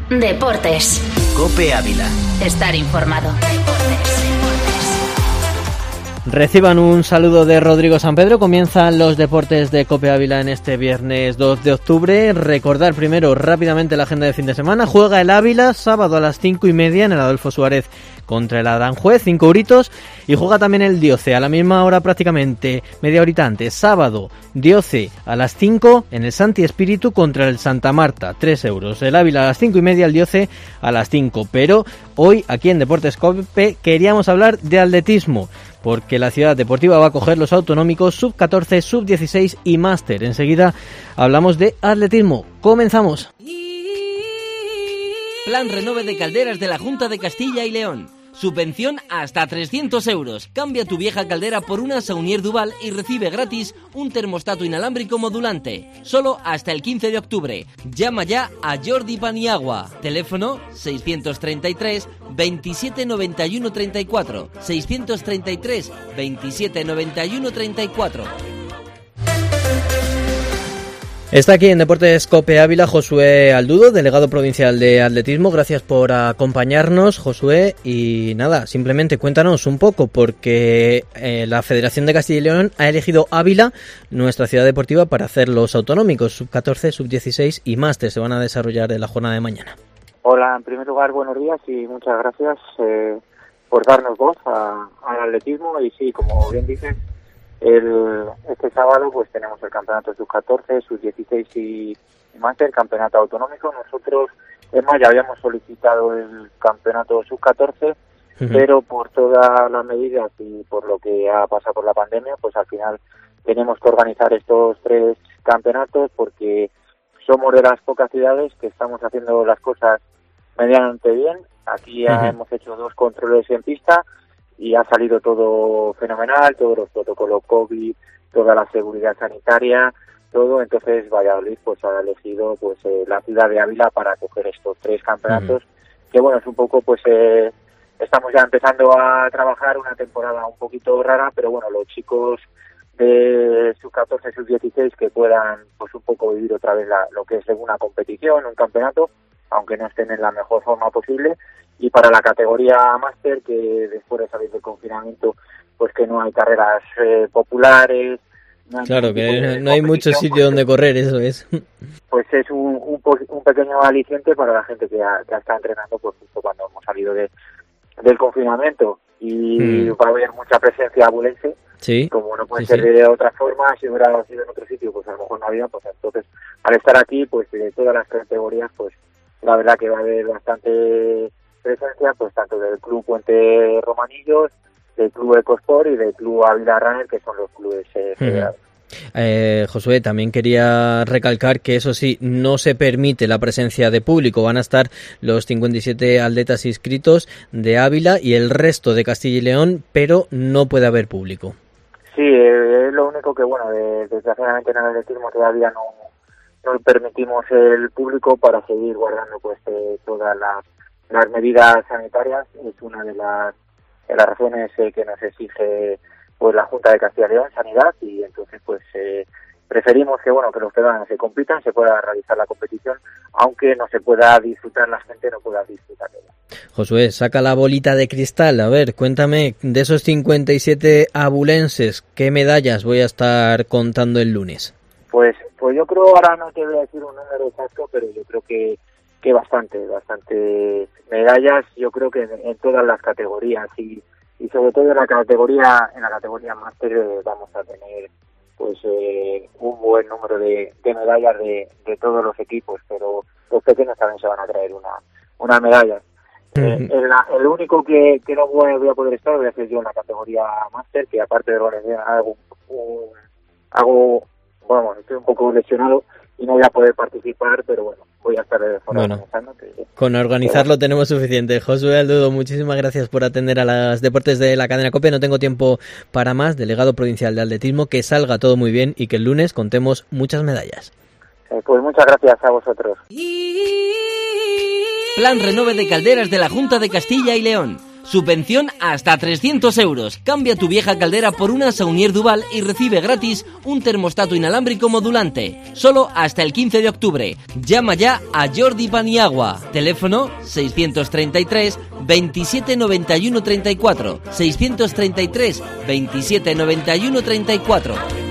Deportes. COPE Ávila. Estar informado. Reciban un saludo de Rodrigo Sampedro. Comienzan los deportes de COPE Ávila en este viernes 2 de octubre. Recordar primero rápidamente la agenda de fin de semana. Juega el Ávila sábado a las 5:30 en el Adolfo Suárez contra el Aranjuez, 5 euritos. Y juega también el Dioce a la misma hora, prácticamente media horita antes. Sábado, Dioce a las 5 en el Santi Espíritu contra el Santa Marta, 3 euros. El Ávila a las 5:30, el Dioce a las 5. Pero hoy aquí en Deportes COPE queríamos hablar de atletismo, porque la Ciudad Deportiva va a coger los autonómicos sub-14, sub-16 y máster. Enseguida hablamos de atletismo. Comenzamos. Plan Renove de Calderas de la Junta de Castilla y León. Subvención hasta 300 euros. Cambia tu vieja caldera por una Saunier Duval y recibe gratis un termostato inalámbrico modulante. Solo hasta el 15 de octubre. Llama ya a Jordi Paniagua. Teléfono 633 27 91 34. 633 27 91 34. Está aquí en Deportes COPE Ávila Josué Aldudo, delegado provincial de atletismo. Gracias por acompañarnos, Josué. Y nada, simplemente cuéntanos un poco, porque la Federación de Castilla y León ha elegido Ávila, nuestra ciudad deportiva, para hacer los autonómicos sub-14, sub-16 y máster. Se van a desarrollar en la jornada de mañana. Hola, en primer lugar, buenos días y muchas gracias por darnos voz al atletismo. Y sí, como bien dices, este sábado pues tenemos el campeonato sub-14, sub-16 y máster, campeonato autonómico. Nosotros, es más, ya habíamos solicitado el campeonato sub-14, pero por todas las medidas y por lo que ha pasado por la pandemia, pues al final tenemos que organizar estos 3 campeonatos, porque somos de las pocas ciudades que estamos haciendo las cosas medianamente bien. Aquí ya hemos hecho 2 controles en pista y ha salido todo fenomenal, todos los protocolos COVID, toda la seguridad sanitaria, todo. Entonces Valladolid pues ha elegido pues la ciudad de Ávila para coger estos 3 campeonatos, que bueno, es un poco pues estamos ya empezando a trabajar una temporada un poquito rara, pero bueno, los chicos de sub-14, sub-16 que puedan pues un poco vivir otra vez lo que es una competición, un campeonato, aunque no estén en la mejor forma posible. Y para la categoría máster, que después de salir del confinamiento, pues que no hay carreras populares. Claro, que no hay mucho sitio donde correr, eso es. Pues es un pequeño aliciente para la gente que ya está entrenando, pues justo cuando hemos salido del confinamiento. Y va a haber mucha presencia abulense. Sí. Como no puede ser de otra forma, si hubiera sido en otro sitio, pues a lo mejor no había. Pues entonces, al estar aquí, pues de todas las categorías, pues la verdad que va a haber bastante presencia, pues tanto del Club Puente Romanillos, del Club Ecosport y del Club Ávila Runner, que son los clubes federados. Josué, también quería recalcar que eso sí, no se permite la presencia de público. Van a estar los 57 atletas inscritos de Ávila y el resto de Castilla y León, pero no puede haber público. Sí, es lo único que, bueno, desgraciadamente en el atletismo todavía no permitimos el público para seguir guardando pues todas las medidas sanitarias. Es una de las razones que nos exige pues la Junta de Castilla y León, Sanidad, y entonces pues preferimos que los ciudadanos se compitan, se pueda realizar la competición, aunque no se pueda disfrutar, la gente no pueda disfrutar de ella. Josué, saca la bolita de cristal, a ver, cuéntame, de esos 57 abulenses, ¿qué medallas voy a estar contando el lunes? Pues yo creo, ahora no te voy a decir un número exacto, pero yo creo que bastante medallas, yo creo que en todas las categorías y sobre todo en la categoría máster vamos a tener pues un buen número de medallas de todos los equipos, pero los pequeños también se van a traer una medalla. El único que no voy a poder estar voy a ser yo en la categoría máster, que aparte de organizar estoy un poco lesionado y no voy a poder participar, pero bueno, voy a estar organizando. Con organizarlo tenemos suficiente. Josué Aldudo, muchísimas gracias por atender a los deportes de la cadena COPE. No tengo tiempo para más. Delegado provincial de atletismo, que salga todo muy bien y que el lunes contemos muchas medallas. Pues muchas gracias a vosotros. Plan Renove de Calderas de la Junta de Castilla y León. Subvención hasta 300 euros. Cambia tu vieja caldera por una Saunier Duval y recibe gratis un termostato inalámbrico modulante. Solo hasta el 15 de octubre. Llama ya a Jordi Paniagua. Teléfono 633 27 91 34. 633 27 91 34.